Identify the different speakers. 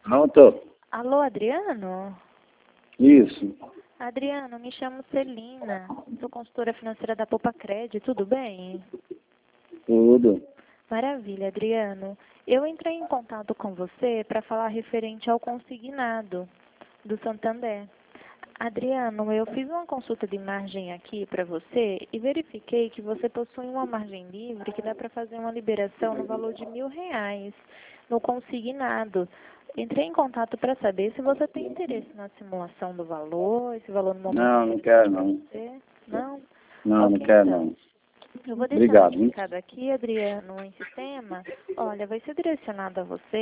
Speaker 1: Pronto.
Speaker 2: Alô, Adriano?
Speaker 1: Isso.
Speaker 2: Adriano, me chamo Celina, sou consultora financeira da Poupa Cred, tudo bem?
Speaker 1: Tudo.
Speaker 2: Maravilha, Adriano. Eu entrei em contato com você para falar referente ao consignado do Santander. Adriano, eu fiz uma consulta de margem aqui para você e verifiquei que você possui uma margem livre que dá para fazer uma liberação no valor de R$ 1.000 no consignado. Entrei em contato para saber se você tem interesse na simulação do valor, esse valor no momento
Speaker 1: Não,
Speaker 2: é
Speaker 1: não
Speaker 2: interessante
Speaker 1: quero
Speaker 2: para
Speaker 1: não.
Speaker 2: você? Não?
Speaker 1: Não, não
Speaker 2: Ok,
Speaker 1: quero
Speaker 2: então.
Speaker 1: não.
Speaker 2: Eu vou deixar
Speaker 1: Obrigado, hein?
Speaker 2: notificado aqui, Adriano, em sistema. Olha, vai ser direcionado a você